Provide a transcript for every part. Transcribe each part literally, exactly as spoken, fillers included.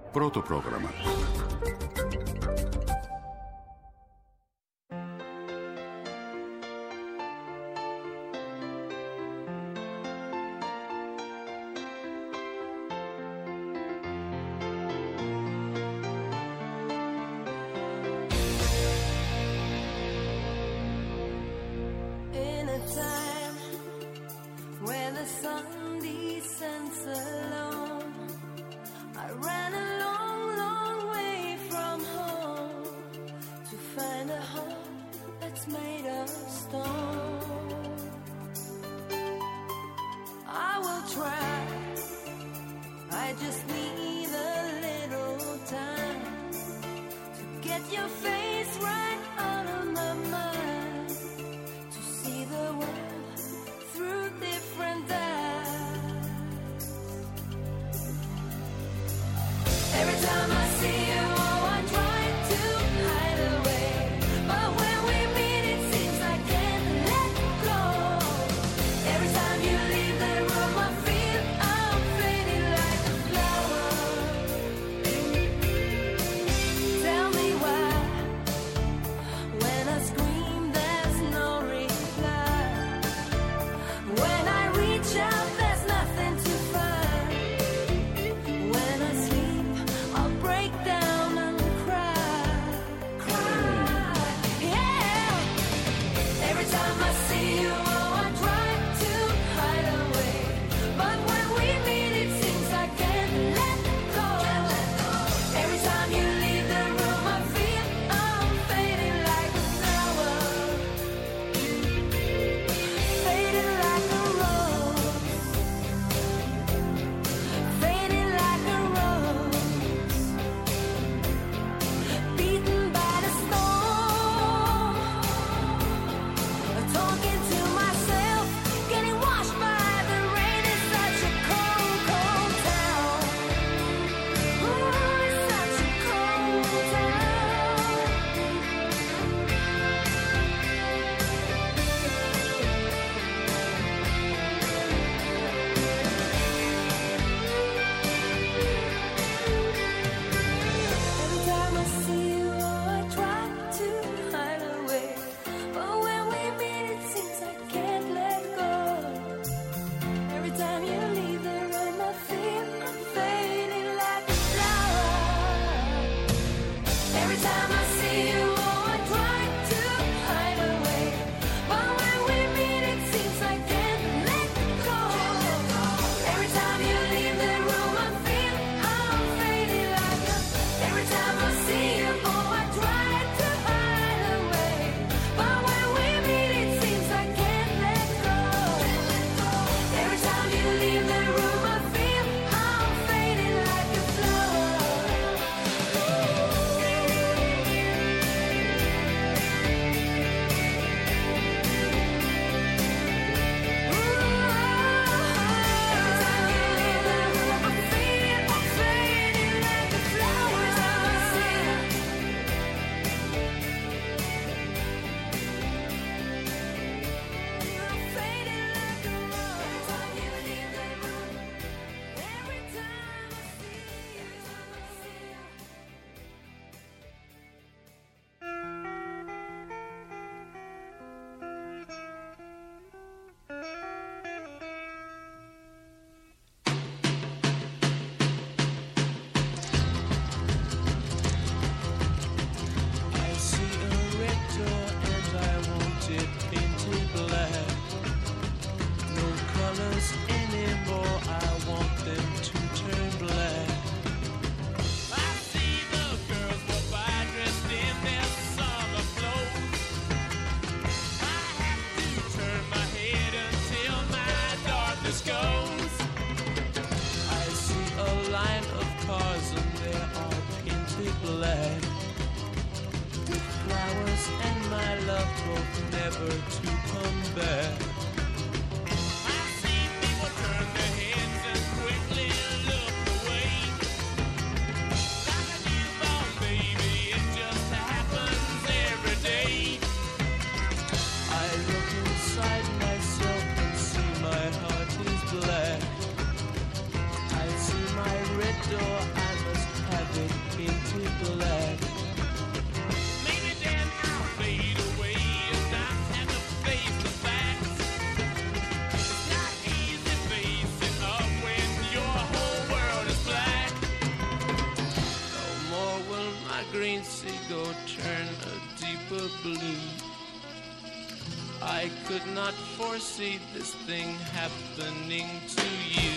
Protoprogramma. door, I must have see go turn a deeper blue. I could not foresee this thing happening to you.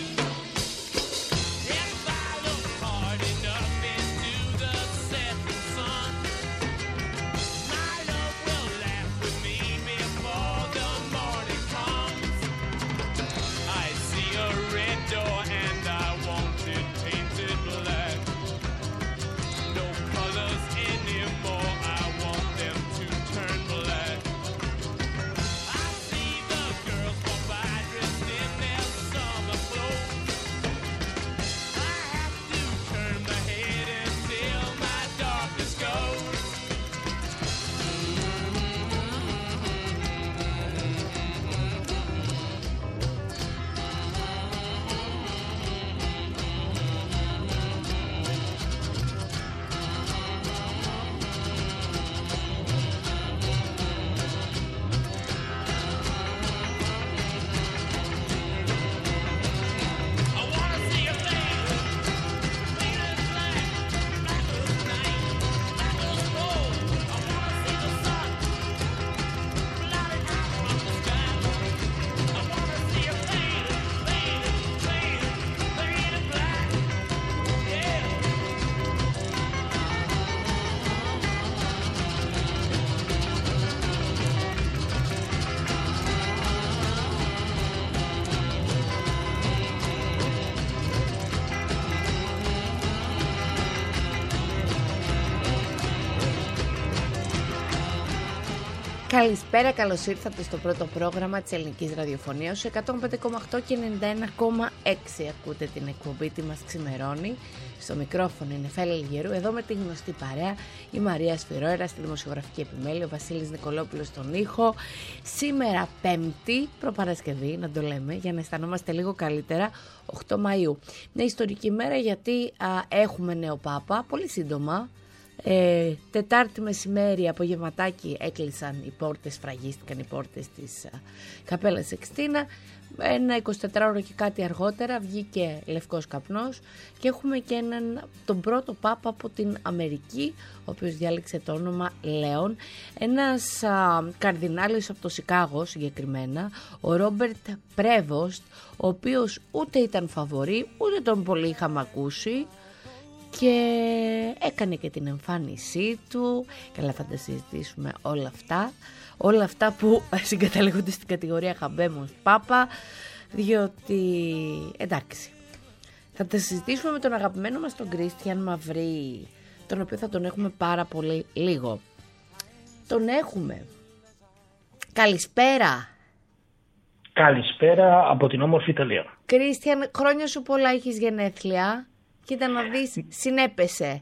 If I look hard enough into the setting sun, my love will laugh with me before the morning comes. I see a red door and I want it painted black. No colors anymore, I want them to turn black. I see the girls go by dressed in their summer clothes. I have to turn my head until my darkness goes. I wanna see a fade, fade as black, black as night, black as gold. I wanna see the sun, blotted out from the sky. I wanna see a fade, fade, fade, fade as black, yeah. Καλησπέρα, καλώς ήρθατε στο πρώτο πρόγραμμα της Ελληνικής Ραδιοφωνίας, στους εκατόν πέντε κόμμα οκτώ και ενενήντα ένα κόμμα έξι. Ακούτε την εκπομπή «Τι μας ξημερώνει». Στο μικρόφωνο είναι Φέλη Λιγερού, εδώ με τη γνωστή παρέα η Μαρία Σφυρόερα στη δημοσιογραφική επιμέλεια, ο Βασίλης Νικολόπουλος στον ήχο. Σήμερα Πέμπτη, προπαρασκευή να το λέμε, για να αισθανόμαστε λίγο καλύτερα, οκτώ Μαΐου. Μια ιστορική μέρα γιατί α, έχουμε νέο Πάπα, πολύ σύντομα. Ε, Τετάρτη μεσημέρι, απογευματάκι, έκλεισαν οι πόρτες, φραγίστηκαν οι πόρτες της α, Καπέλας Σικστίνα. Ένα εικοσιτετράωρο και κάτι αργότερα βγήκε λευκός καπνός και έχουμε και έναν, τον πρώτο Πάπα από την Αμερική, ο οποίος διάλεξε το όνομα Λέον. Ένας α, καρδινάλης από το Σικάγο συγκεκριμένα, ο Ρόμπερτ Πρέβοστ, ο οποίος ούτε ήταν φαβορί, ούτε τον πολύ είχαμε ακούσει, και έκανε και την εμφάνισή του. Καλά, θα τα συζητήσουμε όλα αυτά. Όλα αυτά που συγκαταλέγονται στην κατηγορία Χαμπέμος Πάπα, διότι εντάξει, θα τα συζητήσουμε με τον αγαπημένο μας τον Κρίστιαν Μαυρί, τον οποίο θα τον έχουμε πάρα πολύ λίγο. Τον έχουμε. Καλησπέρα. Καλησπέρα από την όμορφη Ιταλία. Κρίστιαν, χρόνια σου πολλά, έχεις γενέθλια. Κοίτα να δεις, συνέπεσε.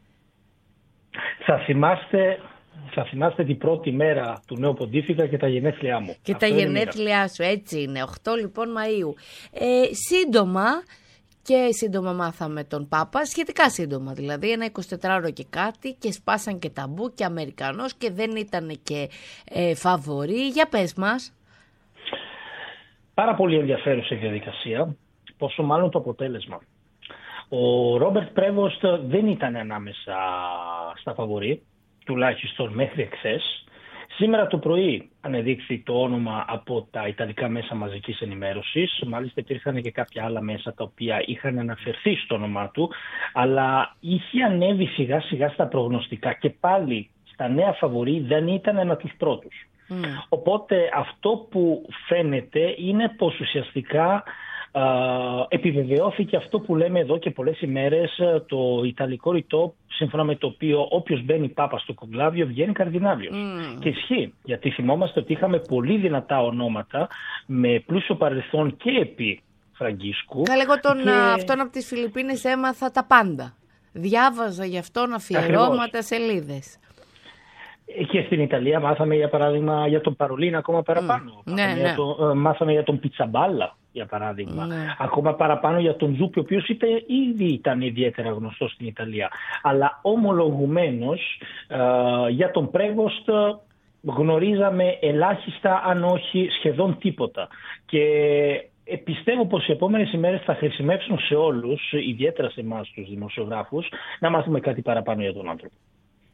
Θα θυμάστε, θα θυμάστε την πρώτη μέρα του νέου ποντίφικα και τα γενέθλιά μου. Και αυτό τα γενέθλιά σου, έτσι είναι, οκτώ λοιπόν Μαΐου. Ε, σύντομα, και σύντομα μάθαμε τον Πάπα, σχετικά σύντομα δηλαδή, ένα εικοσιτετράωρο και κάτι, και σπάσαν και ταμπού και Αμερικανός και δεν ήταν και ε, φαβορί. Για πες μας. Πάρα πολύ ενδιαφέρουσα η διαδικασία, πόσο μάλλον το αποτέλεσμα. Ο Ρόμπερτ Πρέβοστ δεν ήταν ανάμεσα στα φαβορί, τουλάχιστον μέχρι εχθές. Σήμερα το πρωί ανεδείχθη το όνομα από τα ιταλικά μέσα μαζικής ενημέρωσης. Μάλιστα υπήρχαν και κάποια άλλα μέσα τα οποία είχαν αναφερθεί στο όνομά του, αλλά είχε ανέβει σιγά σιγά στα προγνωστικά και πάλι στα νέα φαβορί δεν ήταν ένα τους πρώτους. Mm. Οπότε αυτό που φαίνεται είναι πως ουσιαστικά Uh, επιβεβαιώθηκε αυτό που λέμε εδώ και πολλές ημέρες, το ιταλικό ρητό, σύμφωνα με το οποίο όποιος μπαίνει Πάπα στο κογκλάβιο βγαίνει καρδινάλιος. Mm. Και ισχύει, γιατί θυμόμαστε ότι είχαμε πολύ δυνατά ονόματα με πλούσιο παρελθόν και επί Φραγκίσκου. Καλά, εγώ τον, και... αυτόν από τις Φιλιππίνες έμαθα τα πάντα. Διάβαζα γι' αυτόν αφιερώματα, σελίδες. Και στην Ιταλία μάθαμε για παράδειγμα για τον Παρολίνα ακόμα παραπάνω. Mm. Ναι, ναι. Για το, μάθαμε για τον Πιτσαμπάλα, για παράδειγμα. Ναι. Ακόμα παραπάνω για τον Ζούπι, ο οποίος ήδη ήταν ιδιαίτερα γνωστός στην Ιταλία. Αλλά ομολογουμένως ε, για τον Πρέβοστ γνωρίζαμε ελάχιστα, αν όχι σχεδόν τίποτα. Και πιστεύω πως οι επόμενες ημέρες θα χρησιμεύσουν σε όλους, ιδιαίτερα σε εμάς τους δημοσιογράφους, να μάθουμε κάτι παραπάνω για τον άνθρωπο.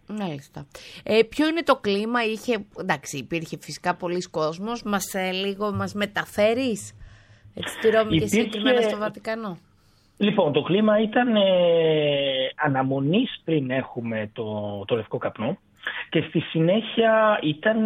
Μάλιστα. Ε, ποιο είναι το κλίμα, είχε, εντάξει, υπήρχε φυσικά πολλής κόσμος, μας ε, λίγο μας μεταφέρεις έτσι, στη Ρώμη υπήρχε... και συγκεκριμένα στο Βατικανό. Λοιπόν, το κλίμα ήταν ε, αναμονής πριν έχουμε το, το λευκό καπνό και στη συνέχεια ήταν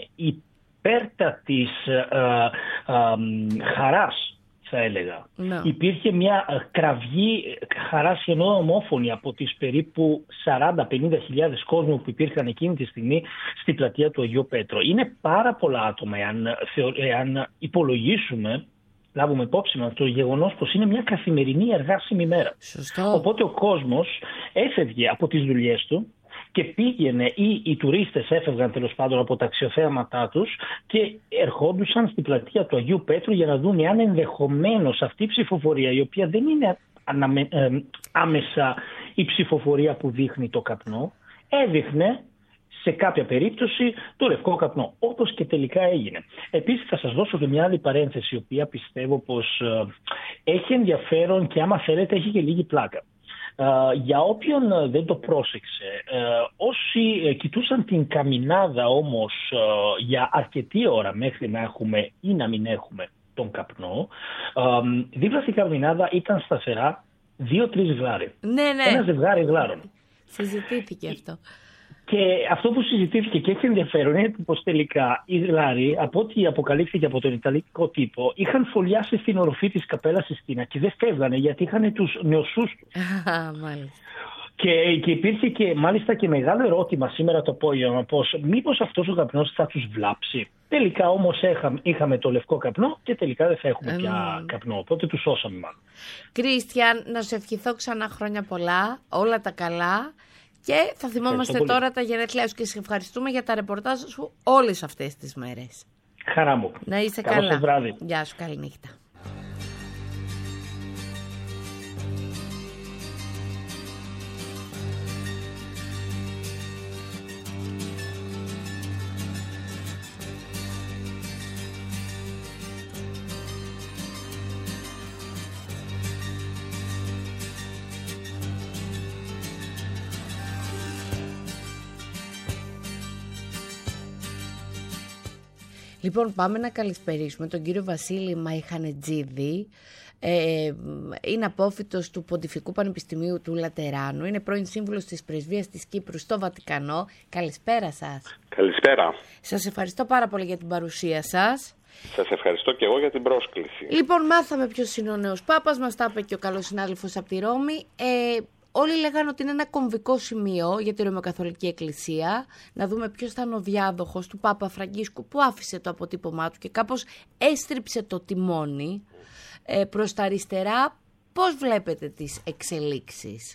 υπέρτατης ε, ε, ε, χαράς. Θα έλεγα. No. Υπήρχε μια κραυγή χαράς ενώ ομόφωνη από τις περίπου σαράντα με πενήντα χιλιάδες κόσμου που υπήρχαν εκείνη τη στιγμή στη πλατεία του Αγίου Πέτρο. Είναι πάρα πολλά άτομα εάν, εάν υπολογίσουμε, λάβουμε υπόψη μας το γεγονός πως είναι μια καθημερινή εργάσιμη μέρα. Σωστό. Οπότε ο κόσμος έφευγε από τις δουλειές του και πήγαινε ή οι τουρίστες έφευγαν τέλος πάντων από τα αξιοθέαματά τους και ερχόντουσαν στην πλατεία του Αγίου Πέτρου για να δουν αν ενδεχομένως αυτή η ψηφοφορία, η οποία δεν είναι αναμε, ε, άμεσα η ψηφοφορία που δείχνει το καπνό, έδειχνε σε κάποια περίπτωση το λευκό καπνό, όπως και τελικά έγινε. Επίσης θα σας δώσω και μια άλλη παρένθεση, η οποία πιστεύω πως ε, έχει ενδιαφέρον και άμα θέλετε έχει και λίγη πλάκα. Uh, για όποιον uh, δεν το πρόσεξε, uh, όσοι uh, κοιτούσαν την καμινάδα όμως uh, για αρκετή ώρα μέχρι να έχουμε ή να μην έχουμε τον καπνό, uh, δίπλα στην καμινάδα ήταν σταθερά δύο-τρεις γλάροι. Ναι, ναι. Ένα ζευγάρι γλάρων. Συζητήθηκε αυτό. Και αυτό που συζητήθηκε και έχει ενδιαφέρον είναι πως τελικά οι γλάροι, από ό,τι αποκαλύφθηκε από τον Ιταλικό τύπο, είχαν φωλιάσει στην οροφή της Καπέλας Sistina και δεν φεύγανε γιατί είχαν τους νεοσούς τους. Μάλιστα. Και, και υπήρχε και μάλιστα και μεγάλο ερώτημα σήμερα το απόγευμα πως μήπως αυτός ο καπνός θα τους βλάψει. Τελικά όμως είχα, είχαμε το λευκό καπνό και τελικά δεν θα έχουμε mm. πια καπνό. Οπότε τους σώσαμε μάλλον. Κρίστιαν, να σου ευχηθώ ξανά χρόνια πολλά, όλα τα καλά. Και θα θυμόμαστε τώρα τα γενέθλιά σου και σε ευχαριστούμε για τα ρεπορτάζ σου όλες αυτές τις μέρες. Χαρά μου. Να είσαι Καλό καλά. βράδυ. Γεια σου, καλή νύχτα. Λοιπόν, πάμε να καλησπερίσουμε τον κύριο Βασίλη Μαϊχανετζίδη. Ε, είναι απόφοιτος του Ποντιφικού Πανεπιστημίου του Λατεράνου. Είναι πρώην σύμβουλος της Πρεσβείας της Κύπρου στο Βατικανό. Καλησπέρα σας. Καλησπέρα. Σας ευχαριστώ πάρα πολύ για την παρουσία σας. Σας ευχαριστώ και εγώ για την πρόσκληση. Λοιπόν, μάθαμε ποιος είναι ο νέος Πάπας. Μας τα είπε και ο καλός συνάδελφος από τη Ρώμη. Ε, Όλοι λέγανε ότι είναι ένα κομβικό σημείο για τη Ρωμαιοκαθολική Εκκλησία, να δούμε ποιος θα είναι ο διάδοχος του Πάπα Φραγκίσκου που άφησε το αποτύπωμά του και κάπως έστριψε το τιμόνι ε, προς τα αριστερά. Πώς βλέπετε τις εξελίξεις?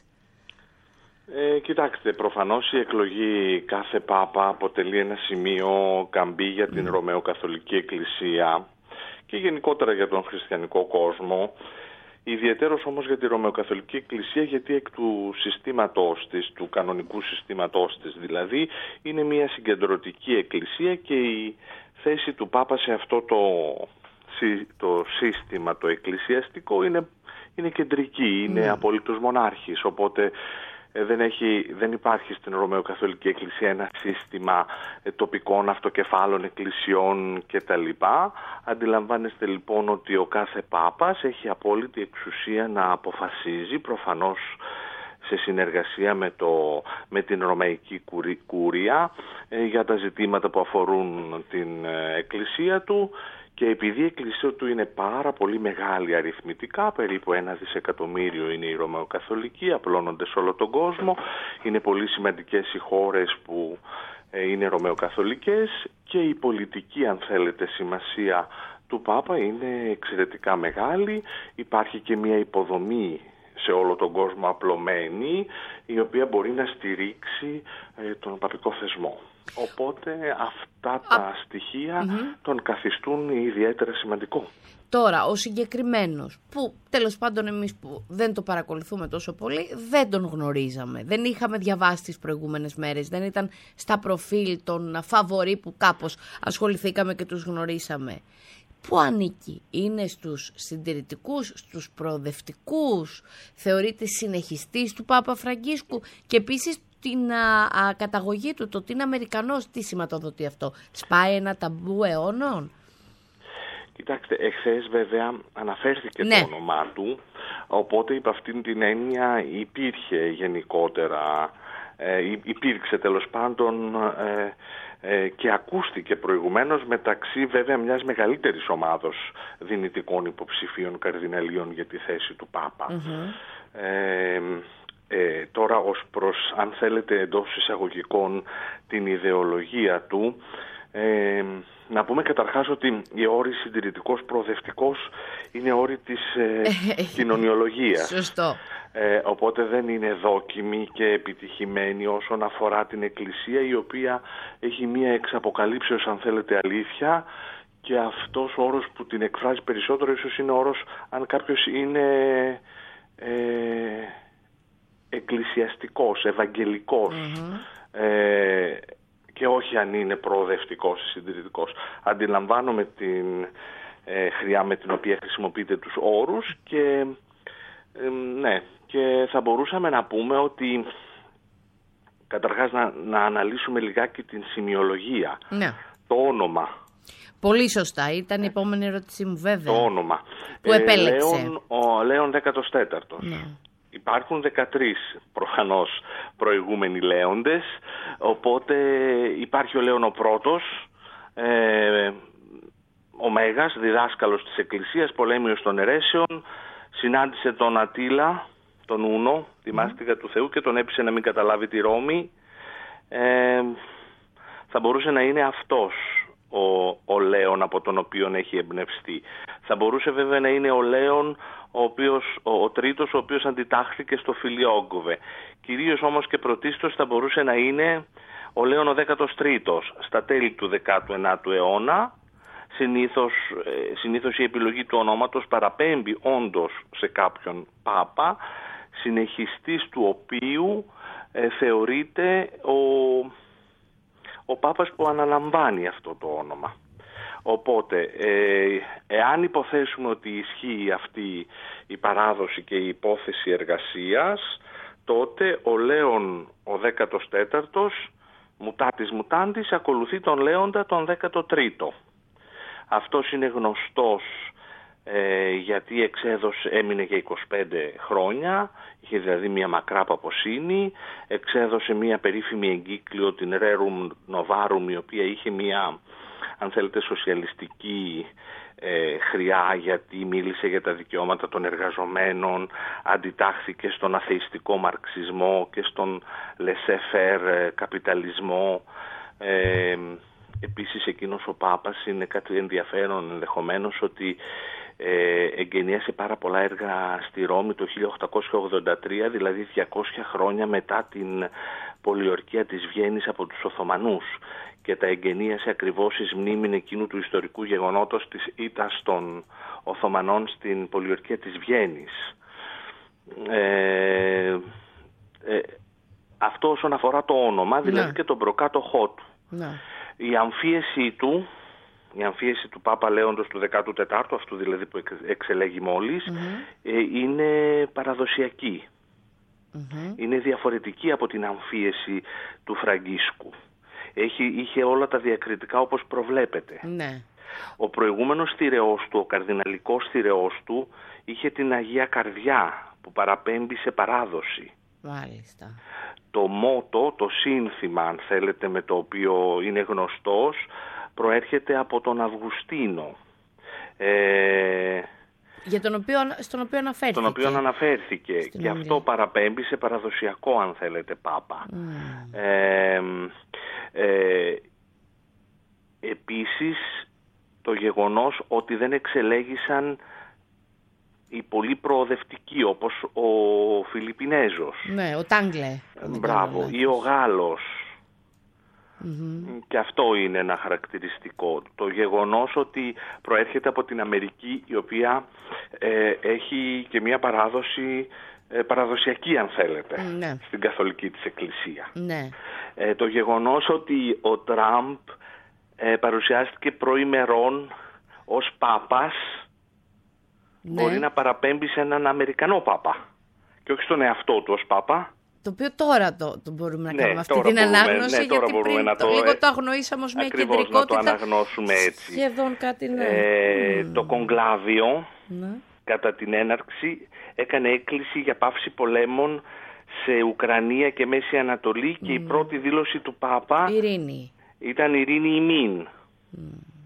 Ε, κοιτάξτε, προφανώς η εκλογή κάθε Πάπα αποτελεί ένα σημείο καμπή για την mm. Ρωμαιοκαθολική Εκκλησία και γενικότερα για τον χριστιανικό κόσμο. Ιδιαιτέρως όμως για τη Ρωμαιοκαθολική Εκκλησία, γιατί εκ του συστήματός της, του κανονικού συστήματός της δηλαδή, είναι μια συγκεντρωτική εκκλησία και η θέση του Πάπα σε αυτό το, το σύστημα το εκκλησιαστικό είναι, είναι κεντρική, είναι mm. απολύτως μονάρχης, οπότε δεν, έχει, δεν υπάρχει στην Ρωμαιοκαθολική Εκκλησία ένα σύστημα τοπικών αυτοκεφάλων εκκλησιών κτλ. Αντιλαμβάνεστε λοιπόν ότι ο κάθε Πάπας έχει απόλυτη εξουσία να αποφασίζει, προφανώς σε συνεργασία με, το, με την Ρωμαϊκή Κουρία, για τα ζητήματα που αφορούν την Εκκλησία του. Και επειδή η εκκλησία του είναι πάρα πολύ μεγάλη αριθμητικά, περίπου ένα δισεκατομμύριο είναι η Ρωμαιοκαθολική, απλώνονται σε όλο τον κόσμο, είναι πολύ σημαντικές οι χώρες που είναι Ρωμαιοκαθολικές και η πολιτική, αν θέλετε, σημασία του Πάπα είναι εξαιρετικά μεγάλη. Υπάρχει και μια υποδομή σε όλο τον κόσμο απλωμένη, η οποία μπορεί να στηρίξει ε, τον παπικό θεσμό. Οπότε αυτά τα Α, στοιχεία mm-hmm. τον καθιστούν ιδιαίτερα σημαντικό. Τώρα, ο συγκεκριμένος, που τέλος πάντων εμείς που δεν το παρακολουθούμε τόσο πολύ, δεν τον γνωρίζαμε. Δεν είχαμε διαβάσει τις προηγούμενες μέρες, δεν ήταν στα προφίλ των φαβορί που κάπως ασχοληθήκαμε και τους γνωρίσαμε. Πού ανήκει? Είναι στους συντηρητικούς, στους προοδευτικούς? Θεωρείται συνεχιστής του Πάπα Φραγκίσκου? Και επίσης την α, α, καταγωγή του, το ότι είναι Αμερικανός. Τι σηματοδοτεί αυτό? Σπάει ένα ταμπού αιώνων? Κοιτάξτε, εχθές βέβαια αναφέρθηκε ναι. το όνομά του, οπότε υπ' αυτήν την έννοια υπήρχε γενικότερα, ε, υπήρξε τέλος πάντων ε, ε, και ακούστηκε προηγουμένως μεταξύ βέβαια μιας μεγαλύτερης ομάδος δυνητικών υποψηφίων καρδιναλίων για τη θέση του Πάπα. Mm-hmm. Ε, ε, τώρα ως προς, αν θέλετε εντός εισαγωγικών, την ιδεολογία του, ε, να πούμε καταρχάς ότι η όρη συντηρητικός προοδευτικός είναι όρη της ε, κοινωνιολογίας. Σωστό. Ε, οπότε δεν είναι δόκιμη και επιτυχημένη όσον αφορά την Εκκλησία, η οποία έχει μία εξ αποκαλύψεως, αν θέλετε, αλήθεια, και αυτός ο όρος που την εκφράζει περισσότερο ίσως είναι ο όρος αν κάποιος είναι ε, εκκλησιαστικός, ευαγγελικός, mm-hmm. ε, και όχι αν είναι προοδευτικός ή συντηρητικός. Αντιλαμβάνομαι την ε, χρειά με την οποία χρησιμοποιείτε τους όρους και ε, ναι, και θα μπορούσαμε να πούμε ότι καταρχάς να, να αναλύσουμε λιγάκι την σημειολογία, ναι. το όνομα. Πολύ σωστά, ήταν η επόμενη ερώτησή μου βέβαια. Το όνομα. Που επέλεξε. Ε, Λέων, ο Λέων δέκατος τέταρτος. Ναι. Μέγας δεκατρείς προφανώς προηγούμενοι λέοντες, οπότε υπάρχει ο Λέων ο πρώτος, ε, ο Μέγας, διδάσκαλος της Εκκλησίας, πολέμιος των αιρέσεων, συνάντησε τον Ατήλα, τον Ούνο, τη μάστιγα mm. του Θεού, και τον έπεισε να μην καταλάβει τη Ρώμη. Ε, θα μπορούσε να είναι αυτός ο, ο Λέων από τον οποίο έχει εμπνευστεί. Θα μπορούσε βέβαια να είναι ο Λέων ο, οποίος, ο, ο τρίτος, ο οποίος αντιτάχθηκε στο Φιλιόγκοβε. Κυρίως όμως και πρωτίστως θα μπορούσε να είναι ο Λέων ο δέκατος τρίτος, στα τέλη του δέκατου ενάτου αιώνα. Συνήθως, συνήθως η επιλογή του ονόματος παραπέμπει όντως σε κάποιον Πάπα, συνεχιστής του οποίου ε, θεωρείται ο, ο Πάπας που αναλαμβάνει αυτό το όνομα. Οπότε, ε, εάν υποθέσουμε ότι ισχύει αυτή η παράδοση και η υπόθεση εργασίας, τότε ο Λέων ο δέκατος τέταρτος, μουτάτης μουτάντης, ακολουθεί τον Λέοντα τον δέκατο τρίτο. Αυτός είναι γνωστός ε, γιατί εξέδωσε, έμεινε για είκοσι πέντε χρόνια, είχε δηλαδή μια μακρά παποσύνη, εξέδωσε μια περίφημη εγκύκλιο, την Rerum Novarum, η οποία είχε μια, αν θέλετε, σοσιαλιστική ε, χρειά, γιατί μίλησε για τα δικαιώματα των εργαζομένων, αντιτάχθηκε στον αθεϊστικό μαρξισμό και στον laissez-faire καπιταλισμό. Ε, Επίσης εκείνος ο Πάπας, είναι κάτι ενδιαφέρον ενδεχομένως, ότι ε, εγγενίασε πάρα πολλά έργα στη Ρώμη το χίλια οκτακόσια ογδόντα τρία, δηλαδή διακόσια χρόνια μετά την πολιορκία της Βιέννης από τους Οθωμανούς, και τα εγγενίασε ακριβώς εις μνήμην εκείνου του ιστορικού γεγονότος της ήττας των Οθωμανών στην πολιορκία της Βιέννης. Ε, ε, αυτό όσον αφορά το όνομα, δηλαδή, ναι, και τον προκάτοχό του. Ναι. Η αμφίεση του, η αμφίεση του Πάπα Λέοντος του δέκατου τετάρτου, αυτού δηλαδή που εξελέγει μόλις, mm-hmm. ε, είναι παραδοσιακή. Mm-hmm. Είναι διαφορετική από την αμφίεση του Φραγκίσκου. Έχει, είχε όλα τα διακριτικά όπως προβλέπετε. Mm-hmm. Ο προηγούμενος θηρεός του, ο καρδιναλικός θηρεός του, είχε την Αγία Καρδιά που παραπέμπει σε παράδοση. Μάλιστα. Το μότο, το σύνθημα, αν θέλετε, με το οποίο είναι γνωστός, προέρχεται από τον Αυγουστίνο. Ε, Για τον οποίο, στον οποίο αναφέρθηκε. Τον οποίο αναφέρθηκε. Στην και αυτό παραπέμπει σε παραδοσιακό, αν θέλετε, Πάπα. Mm. Ε, ε, επίσης, το γεγονός ότι δεν εξελέγησαν οι πολύ προοδευτικοί, όπως ο Φιλιππινέζος. Ναι, ο Τάγκλε. Μπράβο, ή ο Γάλλος. Mm-hmm. Και αυτό είναι ένα χαρακτηριστικό. Το γεγονός ότι προέρχεται από την Αμερική, η οποία ε, έχει και μια παράδοση ε, παραδοσιακή, αν θέλετε, ναι, στην καθολική της εκκλησία. Ναι. Ε, το γεγονός ότι ο Τραμπ ε, παρουσιάστηκε προημερών ως Πάπας, ναι, μπορεί να παραπέμπει σε έναν Αμερικανό Πάπα και όχι στον εαυτό του ως Πάπα. Το οποίο τώρα το, το μπορούμε να ναι, κάνουμε αυτή την μπορούμε, ανάγνωση, ναι, γιατί πριν να το, το, λίγο το αγνοήσαμε ως μια ακριβώς, κεντρικότητα. να το αναγνώσουμε έτσι. Σχεδόν κάτι, ναι. Ε, mm. Το κονκλάβιο, ναι. κατά την έναρξη, έκανε έκκληση για πάυση πολέμων σε Ουκρανία και Μέση Ανατολή και mm. η πρώτη δήλωση του Πάπα ειρήνη. ήταν ειρήνη ημίν. Mm.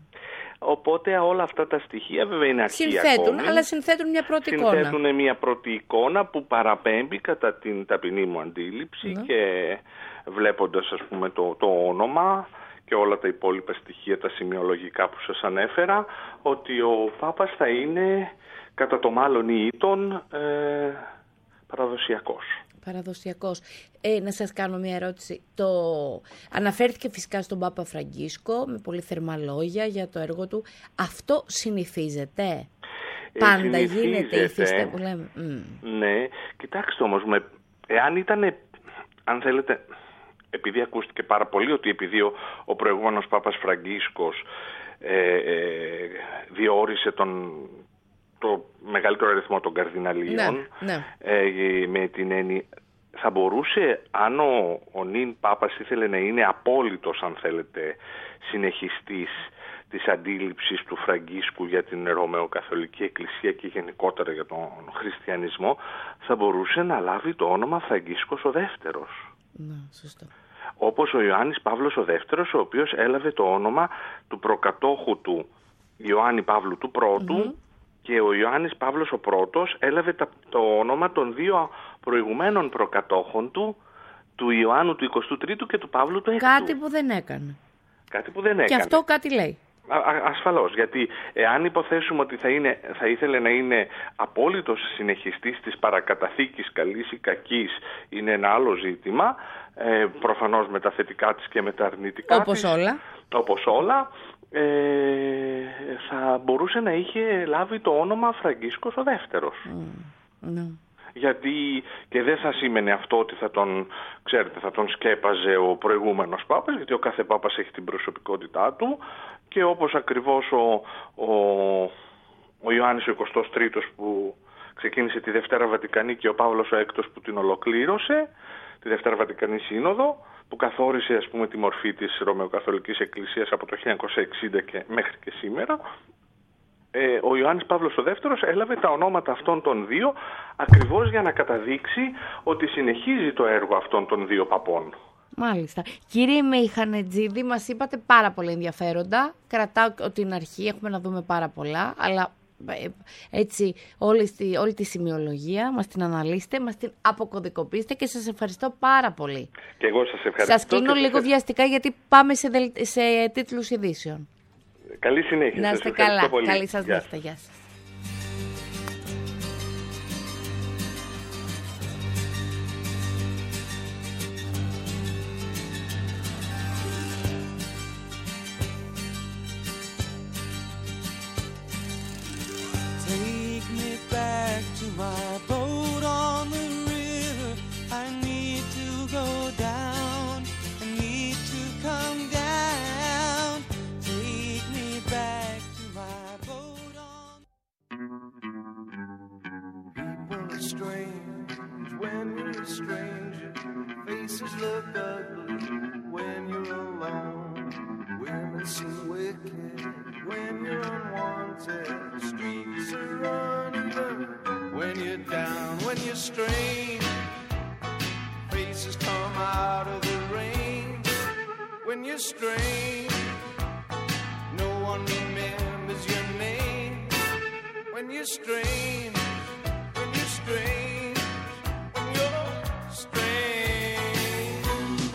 Οπότε όλα αυτά τα στοιχεία βέβαια είναι αρχή συνθέτουν, ακόμη. αλλά συνθέτουν μια πρώτη συνθέτουν εικόνα. Συνθέτουν μια πρώτη εικόνα που παραπέμπει κατά την ταπεινή μου αντίληψη ναι. και βλέποντας, ας πούμε, το, το όνομα και όλα τα υπόλοιπα στοιχεία, τα σημειολογικά που σας ανέφερα, ότι ο Πάπας θα είναι κατά το μάλλον ή ήτον ε, παραδοσιακός. Παραδοσιακός. Ε, να σας κάνω μια ερώτηση. Το... Αναφέρθηκε φυσικά στον Πάπα Φραγκίσκο με πολύ θερμά λόγια για το έργο του. Αυτό συνηθίζεται? Ε, Πάντα συνηθίζεται. Γίνεται η φύστα που λέμε. Mm. Ναι. Κοιτάξτε όμως, με... εάν ήταν, αν θέλετε, επειδή ακούστηκε πάρα πολύ ότι επειδή ο, ο προηγούμενος Πάπας Φραγκίσκος ε, ε, διόρισε τον... το μεγαλύτερο αριθμό των καρδιναλίων, ναι, ναι. Ε, με την έννοια, θα μπορούσε, αν ο, ο νυν Πάπας ήθελε να είναι απόλυτος, αν θέλετε, συνεχιστής της αντίληψης του Φραγκίσκου για την Ρωμαιοκαθολική Εκκλησία και γενικότερα για τον χριστιανισμό, θα μπορούσε να λάβει το όνομα Φραγκίσκος ο Δεύτερος. Ναι, σωστό. Όπως ο Ιωάννης Παύλος ο Δεύτερος, ο οποίος έλαβε το όνομα του προκατόχου του Ιωάννη Παύλου του Πρώτου, mm-hmm. και ο Ιωάννης Παύλος ο Πρώτος έλαβε το όνομα των δύο προηγουμένων προκατόχων του, του Ιωάννου του εικοστού τρίτου και του Παύλου του έκτου. Κάτι που δεν έκανε. Κάτι που δεν έκανε. Και αυτό κάτι λέει. Α, α, ασφαλώς, γιατί εάν υποθέσουμε ότι θα, είναι, θα ήθελε να είναι απόλυτος συνεχιστής της παρακαταθήκης καλής ή κακής, είναι ένα άλλο ζήτημα, ε, προφανώς με τα θετικά της και με τα αρνητικά όπως της. όλα. Όπως όλα. Ε, θα μπορούσε να είχε λάβει το όνομα Φραγκίσκος ο Δεύτερος. Mm, no. Γιατί και δεν θα σήμαινε αυτό ότι θα τον, ξέρετε, θα τον σκέπαζε ο προηγούμενος Πάπας, γιατί ο κάθε Πάπας έχει την προσωπικότητά του και όπως ακριβώς ο, ο, ο Ιωάννης ο εικοστός τρίτος που ξεκίνησε τη Δευτέρα Βατικανή και ο Παύλος ο Έκτος που την ολοκλήρωσε, τη Δευτέρα Βατικανή Σύνοδο, που καθόρισε, ας πούμε, τη μορφή της Ρωμαιοκαθολικής Εκκλησίας από το χίλια εννιακόσια εξήντα και μέχρι και σήμερα, ε, ο Ιωάννης Παύλος ο Δεύτερος έλαβε τα ονόματα αυτών των δύο ακριβώς για να καταδείξει ότι συνεχίζει το έργο αυτών των δύο παπών. Μάλιστα. Κύριε Μεϊχανετζίδη, μας είπατε πάρα πολύ ενδιαφέροντα. Κρατάω την αρχή, έχουμε να δούμε πάρα πολλά, αλλά έτσι όλη, όλη τη σημειολογία μας την αναλύστε, μας την αποκωδικοποιήστε και σας ευχαριστώ πάρα πολύ. Και εγώ σας ευχαριστώ. Σας κλείνω λίγο σας... βιαστικά γιατί πάμε σε, δελ... σε τίτλους ειδήσεων. Καλή συνέχεια. Να είστε καλά. Πολύ. Καλή σας νύχτα. Γεια σας. My boat on the river, I need to go down, I need to come down, take me back to my boat on. People are strange when you're a stranger, faces look ugly when you're alone, women seem wicked when you're unwanted, streets are uneven when you're down, when you're strange, faces come out of the rain. When you're strange, no one remembers your name. When you're strange, when you're strange, when you're strange.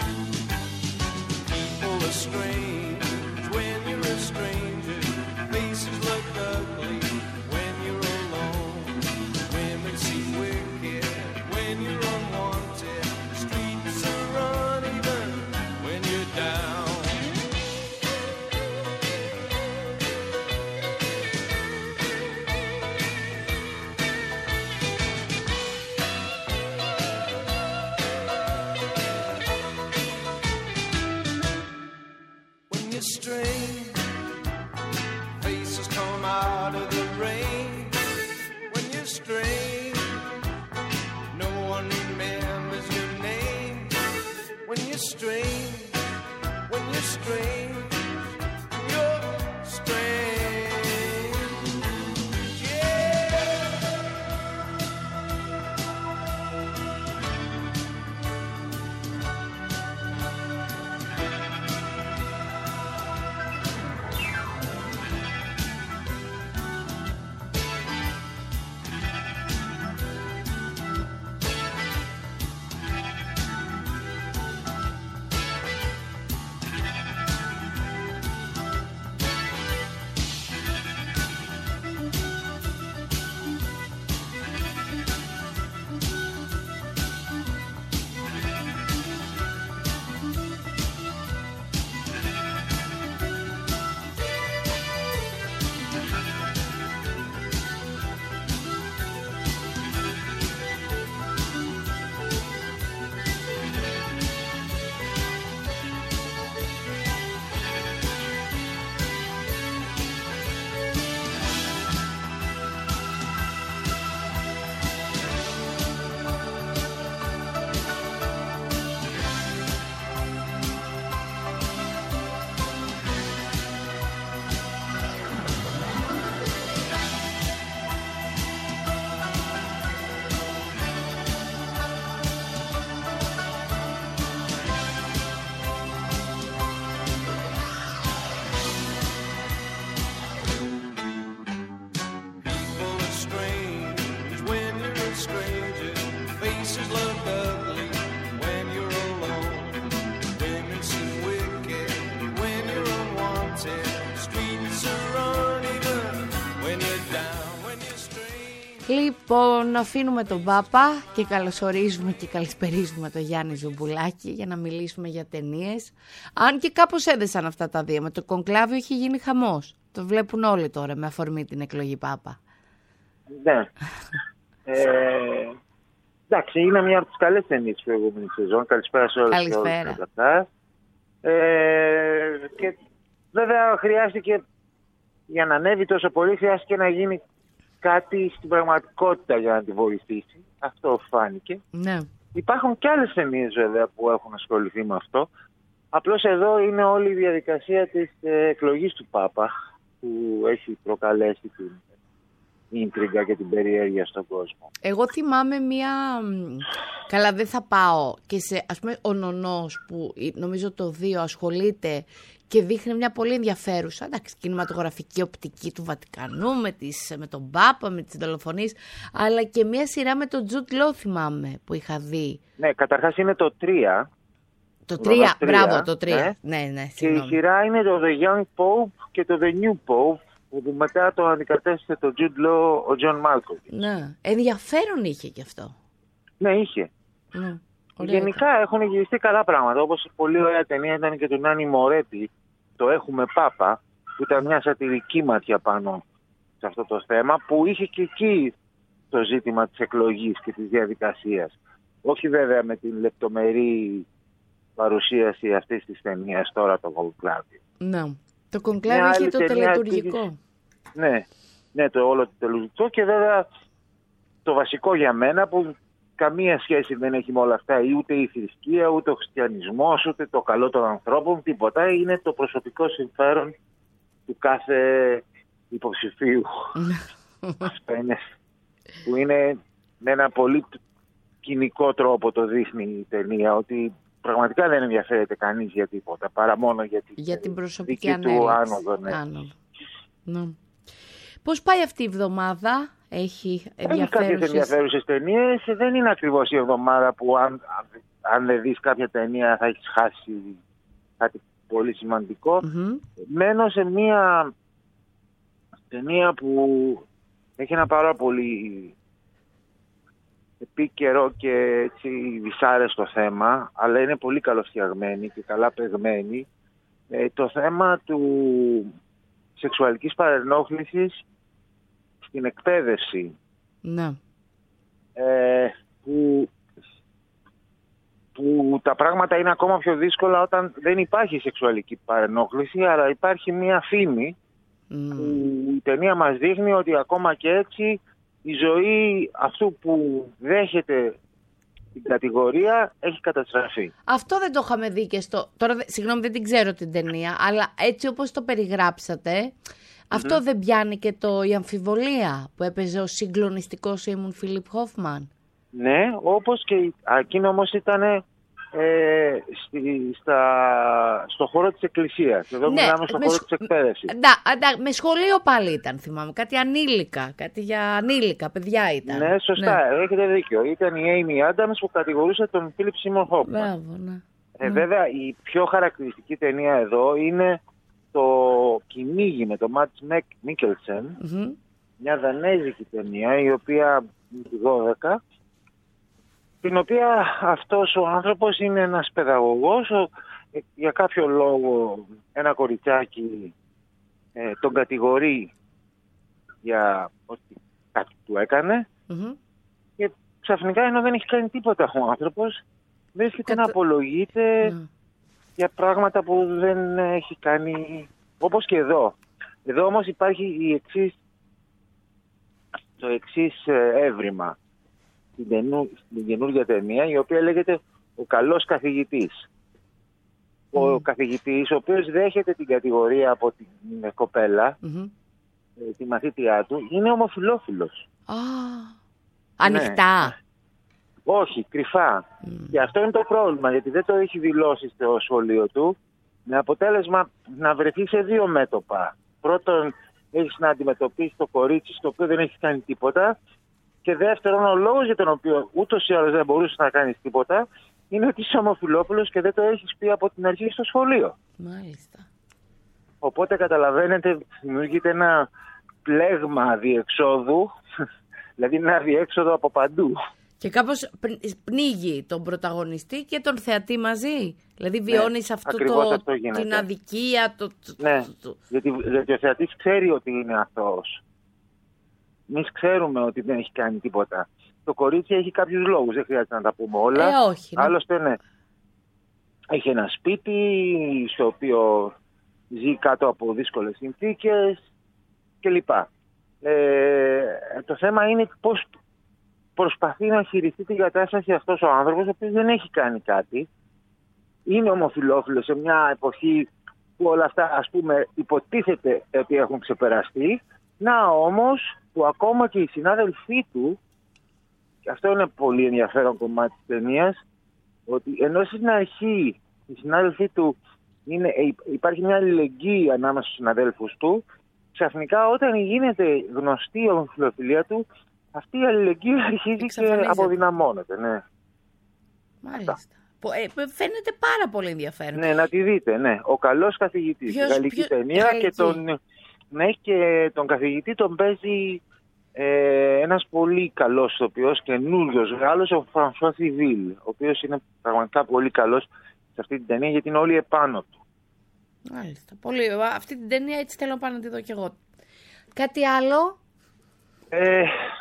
People are strange when you're a stranger, faces look ugly when you're when you're unwanted, streets are uneven when you're down. strange, when you're strange, you're strange, yeah. Λοιπόν, αφήνουμε τον Πάπα και καλωσορίζουμε και καλησπερίζουμε τον Γιάννη Ζουμπουλάκη για να μιλήσουμε για ταινίες. Αν και κάπως έδεσαν αυτά τα δύο. Με το Κονκλάβιο έχει γίνει χαμός. Το βλέπουν όλοι τώρα με αφορμή την εκλογή Πάπα. Ναι. ε, εντάξει, είναι μια από τις καλές ταινίες της προηγούμενης σεζόν. Καλησπέρα σε όλους. Καλησπέρα. Ε, και βέβαια χρειάστηκε, για να ανέβει τόσο πολύ, χρειάστηκε να γίνει κάτι στην πραγματικότητα για να τη βοηθήσει. Αυτό φάνηκε. Ναι. Υπάρχουν και άλλες ταινίες βέβαια που έχουν ασχοληθεί με αυτό. Απλώς εδώ είναι όλη η διαδικασία της ε, εκλογής του Πάπα που έχει προκαλέσει την ίντριγκα και την περιέργεια στον κόσμο. Εγώ θυμάμαι μία... Καλά, δεν θα πάω και σε, ας πούμε, ο Νονός που νομίζω το δύο ασχολείται και δείχνει μια πολύ ενδιαφέρουσα, εντάξει, κινηματογραφική οπτική του Βατικανού με, τις, με τον Πάπα, με τις δολοφονίες, αλλά και μια σειρά με τον Τζουτ Λό θυμάμαι που είχα δει. Ναι, καταρχάς είναι το τρία. Το τρία, μπράβο, το τρία. Ναι, ναι, ναι, και η σειρά είναι το The Young Pope και το The New Pope, που μετά το αντικατέστησε το Τζουτ Λό ο Τζον Μάλκοβιτς. Ναι, ενδιαφέρον είχε και αυτό. Ναι, είχε. Ναι. Γενικά έχουν γυριστεί καλά πράγματα, όπως πολύ ωραία ταινία ήταν και του Νάνι Μορέτη, το Έχουμε Πάπα, που ήταν μια σατυρική ματιά πάνω σε αυτό το θέμα, που είχε και εκεί το ζήτημα της εκλογής και της διαδικασίας. Όχι βέβαια με την λεπτομερή παρουσίαση αυτής της ταινίας τώρα, το Κονκλάβιο. Ναι, το Κονκλάβιο είχε το τελετουργικό. Της... Ναι, ναι, το όλο το τελετουργικό και βέβαια το βασικό για μένα που καμία σχέση δεν έχει με όλα αυτά, ούτε η θρησκεία, ούτε ο χριστιανισμός, ούτε το καλό των ανθρώπων, τίποτα. Είναι το προσωπικό συμφέρον του κάθε υποψηφίου. Αυτό είναι, που είναι με ένα πολύ κοινικό τρόπο το δείχνει η ταινία, ότι πραγματικά δεν ενδιαφέρεται κανείς για τίποτα, παρά μόνο για την, για την προσωπική δική του άνοδο. Ναι. άνοδο. Ναι. Πώς πάει αυτή η εβδομάδα? Έχει ενδιαφέρουσες... κάποιες ενδιαφέρουσες ταινίες. Δεν είναι ακριβώς η εβδομάδα που αν, αν δεν δεις κάποια ταινία θα έχεις χάσει κάτι πολύ σημαντικό. Mm-hmm. Μένω σε μια ταινία που έχει ένα πάρα πολύ επίκαιρο και έτσι δυσάρεστο θέμα, αλλά είναι πολύ καλοφτιαγμένη και καλά παιγμένη. Ε, το θέμα του σεξουαλικής παρενόχλησης στην εκπαίδευση. Ναι. Ε, που, που τα πράγματα είναι ακόμα πιο δύσκολα όταν δεν υπάρχει σεξουαλική παρενόχληση, αλλά υπάρχει μία φήμη mm. που η ταινία μας δείχνει ότι ακόμα και έτσι η ζωή αυτού που δέχεται την κατηγορία έχει καταστραφεί. Αυτό δεν το είχαμε δει και στο... Τώρα, συγγνώμη, δεν την ξέρω την ταινία, αλλά έτσι όπως το περιγράψατε, mm-hmm. αυτό δεν πιάνει και το η αμφιβολία που έπαιζε ο συγκλονιστικός ήμουν Φίλιπ Χόφμαν. Ναι, όπως και εκείνο όμως ήταν ε, στη, στα, στο χώρο της εκκλησίας. Εδώ ναι, μιλάμε στο χώρο σχ... της εκπαίδευσης. Ναι, με σχολείο πάλι ήταν, θυμάμαι. Κάτι ανήλικα, κάτι για ανήλικα, παιδιά ήταν. Ναι, σωστά, ναι. Έχετε δίκιο. Ήταν η Amy Adams που κατηγορούσε τον Φίλιπ Σίμον Χόφμαν. Μπράβο, ναι. Ε, βέβαια, η πιο χαρακτηριστική ταινία εδώ είναι το κυνήγι με τον Μάτς Μίκελσεν, mm-hmm. μια δανέζικη ταινία, η οποία είναι του δώδεκα, την οποία αυτός ο άνθρωπος είναι ένας παιδαγωγός, ο, για κάποιο λόγο ένα κοριτσάκι ε, τον κατηγορεί για ότι κάτι του έκανε mm-hmm. και ξαφνικά, ενώ δεν έχει κάνει τίποτα ο άνθρωπος, βρίσκεται Κατα... να απολογείται mm. για πράγματα που δεν έχει κάνει, όπως και εδώ. Εδώ όμως υπάρχει η εξής, το εξής έβριμα στην, ταινού, στην καινούργια ταινία, η οποία λέγεται «Ο καλός καθηγητής». Mm. Ο καθηγητής, ο οποίος δέχεται την κατηγορία από την κοπέλα, mm-hmm. τη μαθήτριά του, είναι ομοφυλόφιλος. Oh. Ανοιχτά. Ναι. Όχι, κρυφά. Mm. Και αυτό είναι το πρόβλημα, γιατί δεν το έχει δηλώσει στο σχολείο του, με αποτέλεσμα να βρεθεί σε δύο μέτωπα. Πρώτον, έχεις να αντιμετωπίσει το κορίτσι, στο οποίο δεν έχει κάνει τίποτα. Και δεύτερον, ο λόγος για τον οποίο ούτως ή άλλως δεν μπορούσε να κάνεις τίποτα, είναι ότι είσαι ομοφυλόφιλος και δεν το έχεις πει από την αρχή στο σχολείο. Μάλιστα. Οπότε καταλαβαίνετε, δημιουργείται ένα πλέγμα αδιεξόδου, δηλαδή ένα αδιέξοδο από παντού. Και κάπως πνίγει τον πρωταγωνιστή και τον θεατή μαζί. Δηλαδή βιώνεις ναι, αυτό το, την αδικία. Το, το, ναι, το, το... Γιατί, γιατί ο θεατής ξέρει ότι είναι αθώος. Εμείς ξέρουμε ότι δεν έχει κάνει τίποτα. Το κορίτσι έχει κάποιους λόγους, δεν χρειάζεται να τα πούμε όλα. Ε, όχι. Άλλωστε, ναι. Έχει ένα σπίτι στο οποίο ζει κάτω από δύσκολες συνθήκες κλπ. Ε, το θέμα είναι πώς προσπαθεί να χειριστεί την κατάσταση αυτός ο άνθρωπος, ο οποίος δεν έχει κάνει κάτι. Είναι ομοφυλόφιλος σε μια εποχή που όλα αυτά, ας πούμε, υποτίθεται ότι έχουν ξεπεραστεί. Να όμως, που ακόμα και οι συνάδελφοί του, και αυτό είναι πολύ ενδιαφέρον κομμάτι της ταινίας, ότι ενώ στην αρχή οι συνάδελφοί του είναι, υπάρχει μια αλληλεγγύη ανάμεσα στους συναδέλφους του, ξαφνικά όταν γίνεται γνωστή η ομοφυλοφιλία του, αυτή η αλληλεγγύη αρχίζει και αποδυναμώνεται. Ναι. Μάλιστα. Ε, φαίνεται πάρα πολύ ενδιαφέρον. Ναι, να τη δείτε, ναι. Ο καλός καθηγητής. Ποιος, γαλλική ποιο, ταινία γαλλική. Και τον, ναι, και τον καθηγητή τον παίζει ε, ένας πολύ καλός ηθοποιός, καινούριος Γάλλος, ο Φρανσουά Σιβίλ, ο οποίος είναι πραγματικά πολύ καλός σε αυτή την ταινία γιατί είναι όλοι επάνω του. Μάλιστα. Πολύ. Αυτή την ταινία έτσι θέλω πάνω να τη δω κι εγώ. Κάτι άλλο? Ε,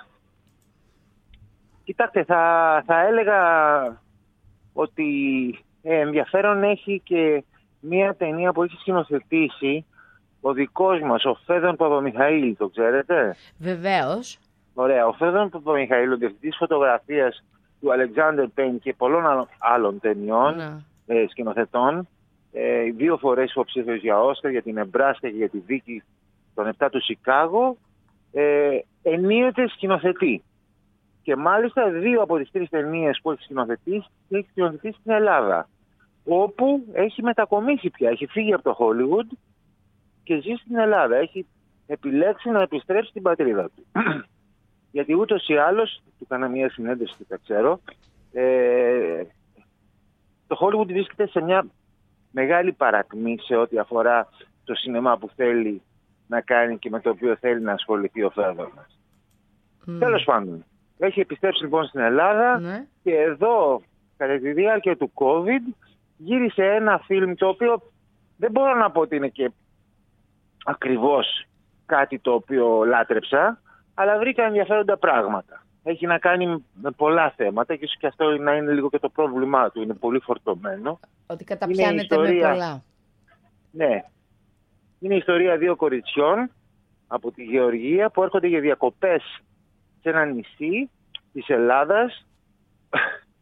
κοιτάξτε, θα, θα έλεγα ότι ε, ενδιαφέρον έχει και μία ταινία που έχει σκηνοθετήσει ο δικός μας, ο Φέδων Παπαμιχαήλ, το ξέρετε? Βεβαίως. Ωραία, ο Φέδων Παπαμιχαήλ, ο διευθυντής φωτογραφίας του Αλεξάνδερ Πέιν και πολλών άλλων ταινιών, ε, σκηνοθετών, ε, δύο φορές υποψήφιος για Όσκαρ, για την Νεμπράσκα και για τη δίκη των επτά του Σικάγο, ε, ενίοτε σκηνοθετεί. Και μάλιστα δύο από τις τρεις ταινίες που έχει σκηνοθετήσει, έχει σκηνοθετήσει στην Ελλάδα. Όπου έχει μετακομίσει πια, έχει φύγει από το Hollywood και ζει στην Ελλάδα. Έχει επιλέξει να επιστρέψει στην πατρίδα του. Γιατί ούτως ή άλλως, του έκανα μια συνέντευξη και τα ξέρω, ε, το Hollywood βρίσκεται σε μια μεγάλη παρακμή σε ό,τι αφορά το σινεμά που θέλει να κάνει και με το οποίο θέλει να ασχοληθεί ο Φέδων μας. Mm. Τέλος πάντων. Έχει επιστρέψει λοιπόν στην Ελλάδα ναι. και εδώ κατά τη διάρκεια του COVID γύρισε ένα φιλμ το οποίο δεν μπορώ να πω ότι είναι και ακριβώς κάτι το οποίο λάτρεψα, αλλά βρήκα ενδιαφέροντα πράγματα. Έχει να κάνει με πολλά θέματα και ίσως και αυτό να είναι λίγο και το πρόβλημά του, είναι πολύ φορτωμένο. Ότι καταπιάνεται ιστορία, με πολλά. Ναι. Είναι η ιστορία δύο κοριτσιών από τη Γεωργία που έρχονται για διακοπές σε ένα νησί της Ελλάδας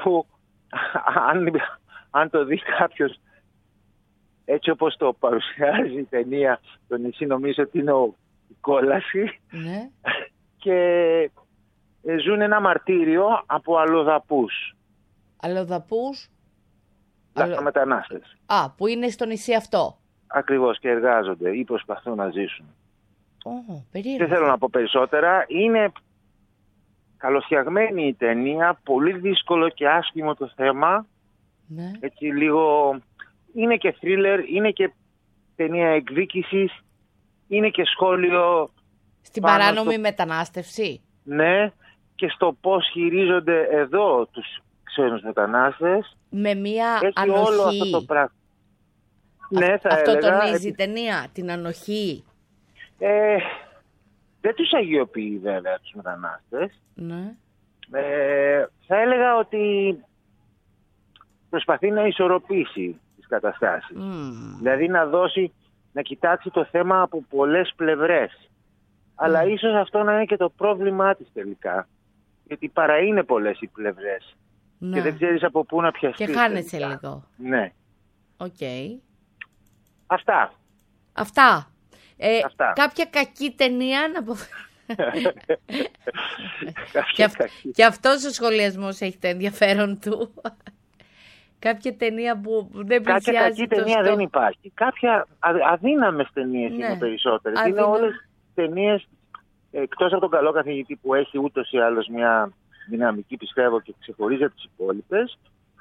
που αν, αν το δει κάποιος έτσι όπως το παρουσιάζει η ταινία, το νησί νομίζω ότι είναι ο, η κόλαση. Ναι. Και ε, ζουν ένα μαρτύριο από αλλοδαπούς. Αλλοδαπούς. Λαθρομετανάστες. Α, που είναι στο νησί αυτό. Ακριβώς, και εργάζονται ή προσπαθούν να ζήσουν. Oh, περίεργο. Δεν θέλω να πω περισσότερα. Είναι καλοφτιαγμένη η ταινία, πολύ δύσκολο και άσχημο το θέμα. Ναι. Έτσι λίγο... Είναι και θρίλερ, είναι και ταινία εκδίκησης, είναι και σχόλιο... Στην παράνομη στο... μετανάστευση. Ναι, και στο πώς χειρίζονται εδώ τους ξένους μετανάστες. Με μία έχει ανοχή. Όλο αυτό το πράγμα. Ναι, θα αυτό έλεγα, τονίζει η ταινία, την ανοχή. Ε, δεν τους αγιοποιεί βέβαια τους μετανάστες. Ναι. Ε, θα έλεγα ότι προσπαθεί να ισορροπήσει τις καταστάσεις. Mm. Δηλαδή να δώσει, να κοιτάξει το θέμα από πολλές πλευρές. Mm. Αλλά ίσως αυτό να είναι και το πρόβλημά της τελικά. Γιατί παρά είναι πολλές οι πλευρές. Ναι. Και δεν ξέρεις από πού να πιαστείς. Και χάνεσαι λίγο. Ναι. Οκ. Okay. Αυτά. Αυτά. Ε, Αυτά. Κάποια κακή ταινία να πω... και, αυ... και αυτός ο σχολιασμός έχει το ενδιαφέρον του. Κάποια ταινία που δεν πλησιάζει. Κάποια κακή ταινία στο... δεν υπάρχει. Κάποια αδύναμες ταινίες ναι. είναι περισσότερες. Αδύνα... Είναι όλες ταινίες, εκτός από τον καλό καθηγητή που έχει ούτως ή άλλως μια δυναμική, πιστεύω, και ξεχωρίζει από τις υπόλοιπες,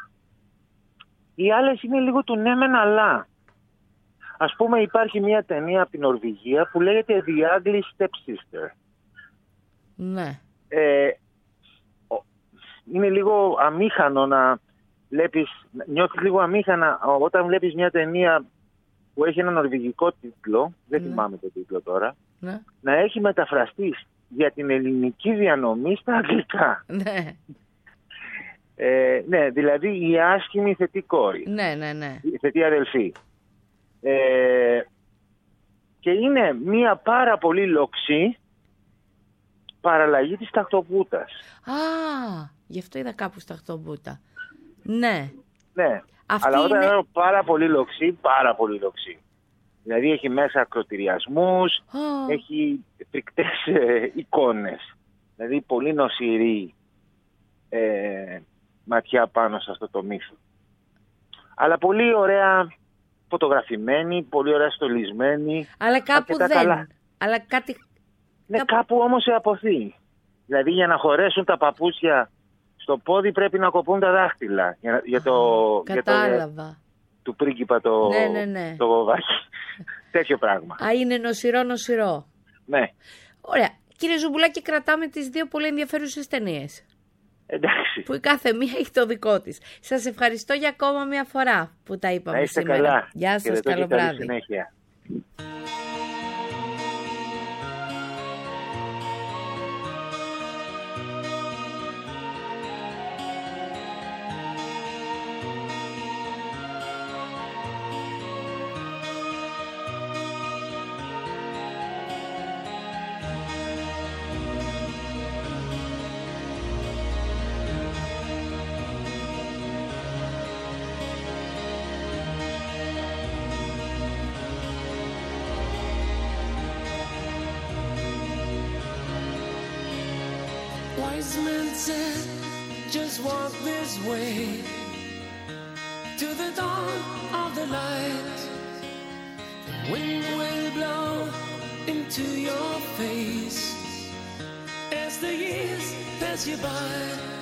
οι άλλες είναι λίγο του ναι μεν αλλά. Ας πούμε υπάρχει μια ταινία από την Νορβηγία που λέγεται The Ugly Stepsister. Ναι. Ε, είναι λίγο αμήχανο να βλέπεις, νιώθεις λίγο αμήχανα όταν βλέπεις μια ταινία που έχει ένα νορβηγικό τίτλο, δεν ναι. θυμάμαι το τίτλο τώρα, ναι. να έχει μεταφραστεί για την ελληνική διανομή στα αγγλικά. Ναι. Ε, ναι, δηλαδή η άσχημη θετή κόρη. Ναι, ναι, ναι. Η θετή αδελφή. Ε, και είναι μια πάρα πολύ λοξή παραλλαγή της ταχτοπούτας. Α, γι' αυτό είδα κάπου στα ταχτοπούτα. Ναι. Ναι, αυτή αλλά όταν είναι... είναι πάρα πολύ λοξή, πάρα πολύ λοξή. Δηλαδή έχει μέσα ακροτηριασμούς, oh. έχει φρικτές ε, εικόνες. Δηλαδή πολύ νοσηρή ε, ματιά πάνω σε αυτό το μύθο. Αλλά πολύ ωραία φωτογραφημένη, πολύ ωραία στολισμένη. Αλλά κάπου δεν. Καλά. Αλλά κάτι... Ναι, κάπου, κάπου όμως σε αποθεί. Δηλαδή για να χωρέσουν τα παπούτσια στο πόδι πρέπει να κοπούν τα δάχτυλα. Για, για το, κατάλαβα. Για το, του πρίγκιπα το, ναι, ναι, ναι. το βοβάκι. Τέτοιο πράγμα. Α, είναι νοσηρό, νοσηρό. Ναι. Ωραία. Κύριε Ζουμπουλάκη, κρατάμε τις δύο πολύ ενδιαφέρουσες ταινίες. Εντάξει. Που η κάθε μία έχει το δικό της. Σας ευχαριστώ για ακόμα μια φορά που τα είπαμε να είστε σήμερα. Καλά. Γεια σας, καλό βράδυ. Συνέχεια. Wise men said, just walk this way to the dawn of the light. The wind will blow into your face as the years pass you by.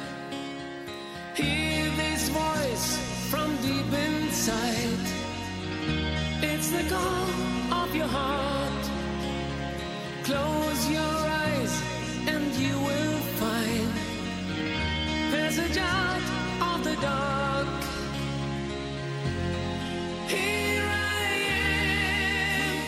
Hear this voice from deep inside. It's the call of your heart. Close your eyes and you will find passage out of the dark. Here I am.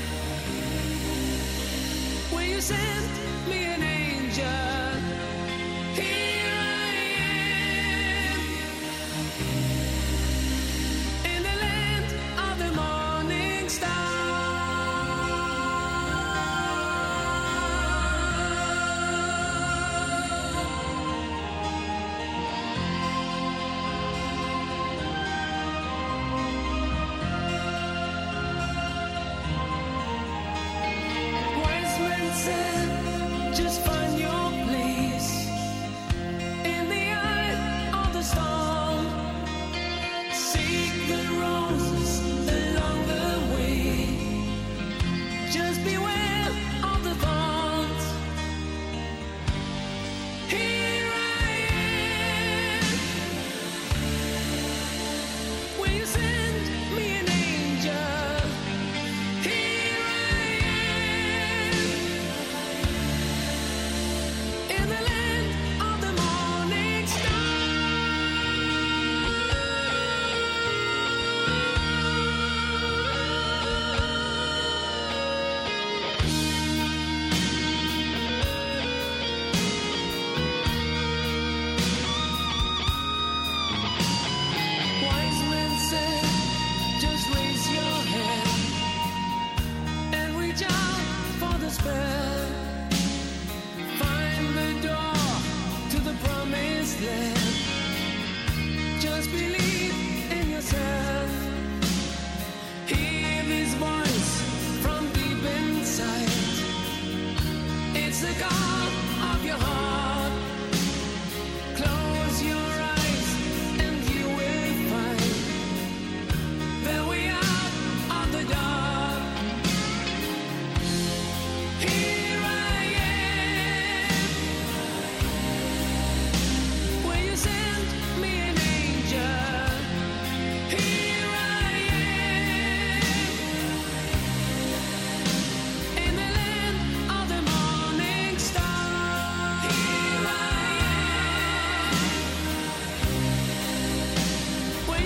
Will you send me an angel? Here I am. In the land of the morning star.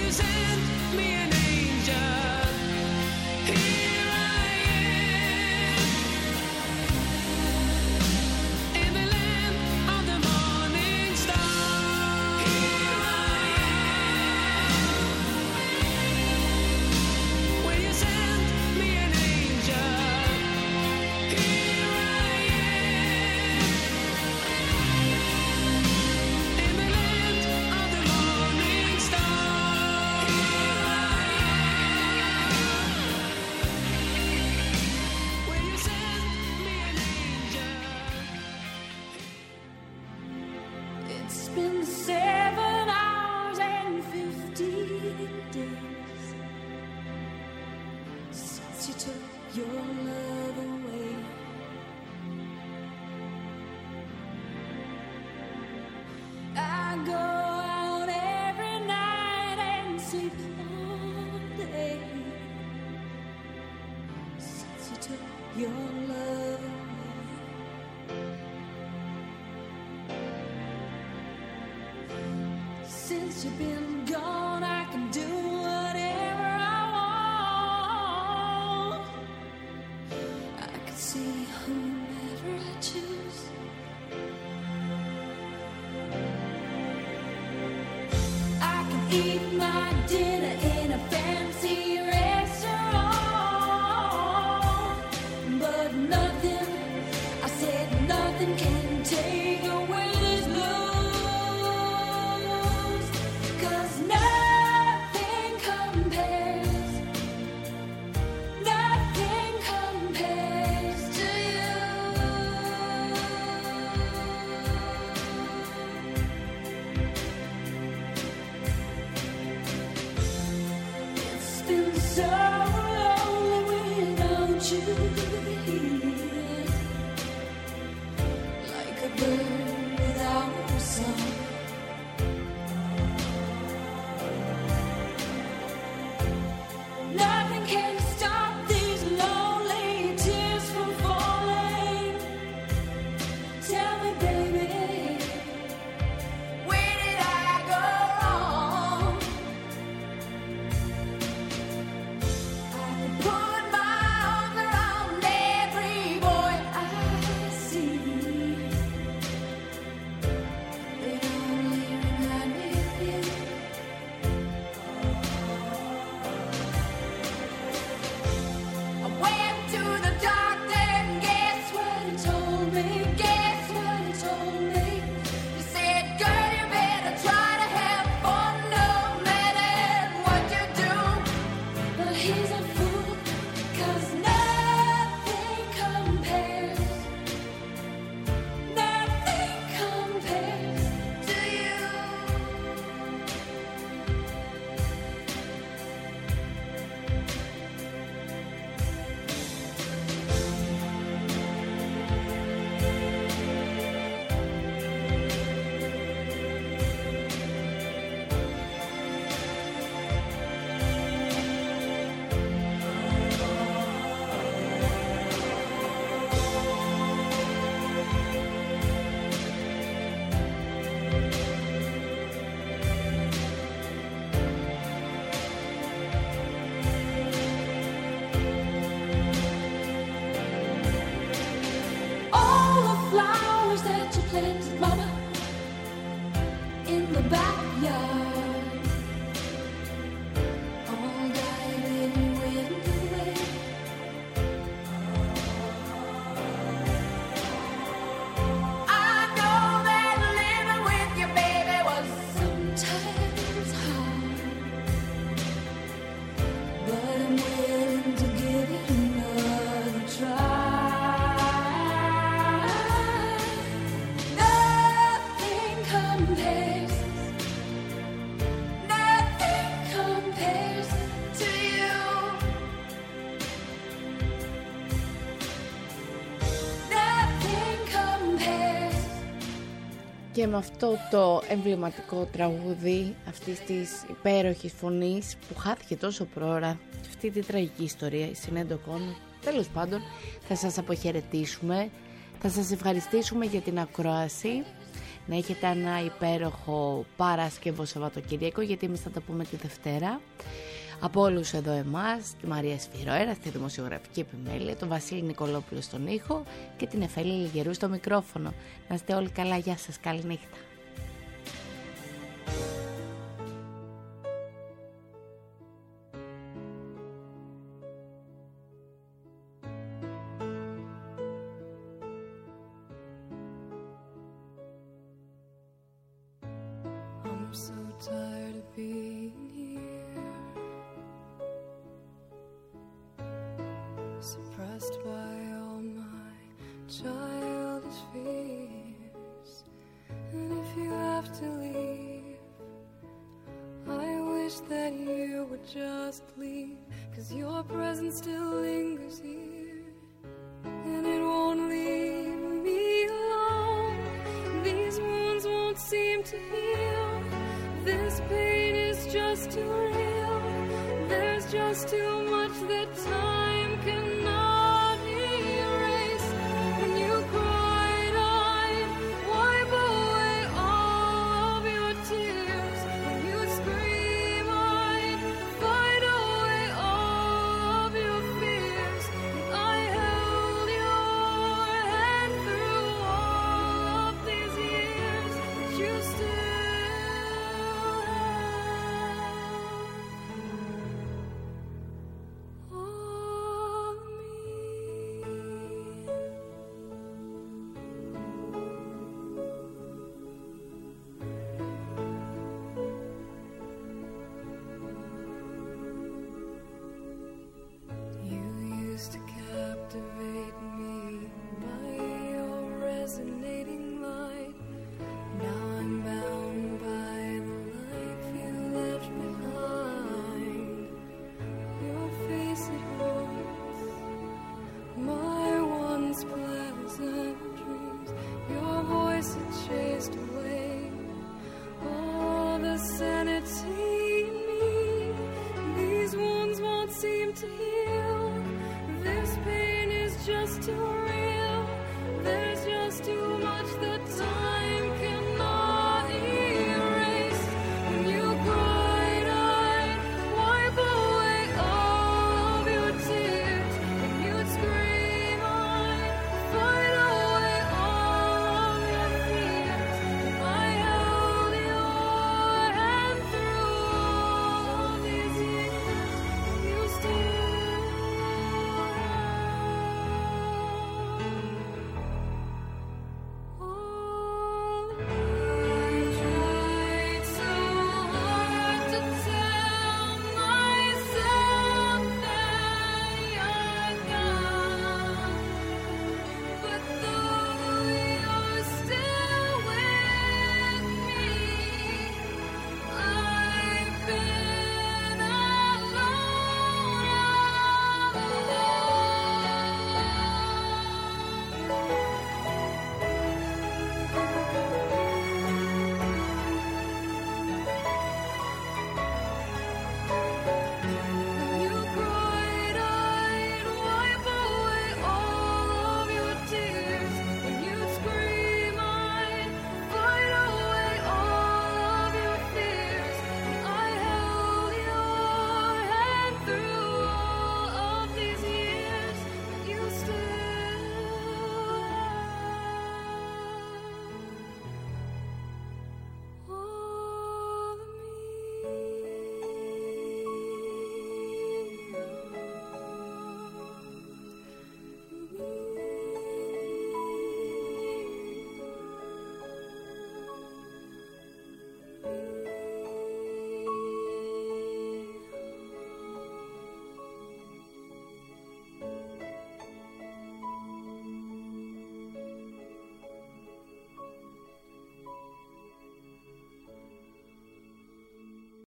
Και με αυτό το εμβληματικό τραγούδι αυτής της υπέροχης φωνής που χάθηκε τόσο πρόωρα, αυτή τη τραγική ιστορία, η Σινέντο Κόνορ, τέλος πάντων θα σας αποχαιρετήσουμε, θα σας ευχαριστήσουμε για την ακρόαση. Να έχετε ένα υπέροχο Παρασκευό Σαββατοκύριακο, γιατί εμείς θα τα πούμε τη Δευτέρα. Από όλους εδώ εμάς, τη Μαρία Σφυροέρα στη δημοσιογραφική επιμέλεια, τον Βασίλη Νικολόπουλο στον ήχο και την Εφέλη Λιγερού στο μικρόφωνο. Να είστε όλοι καλά, γεια σας, καλή νύχτα. I'm so tired of being here, suppressed by all my childish fears. And if you have to leave, I wish that you would just leave, 'cause your presence still lingers here, and it won't leave me alone. These wounds won't seem to heal. This pain is just too real. There's just too much that time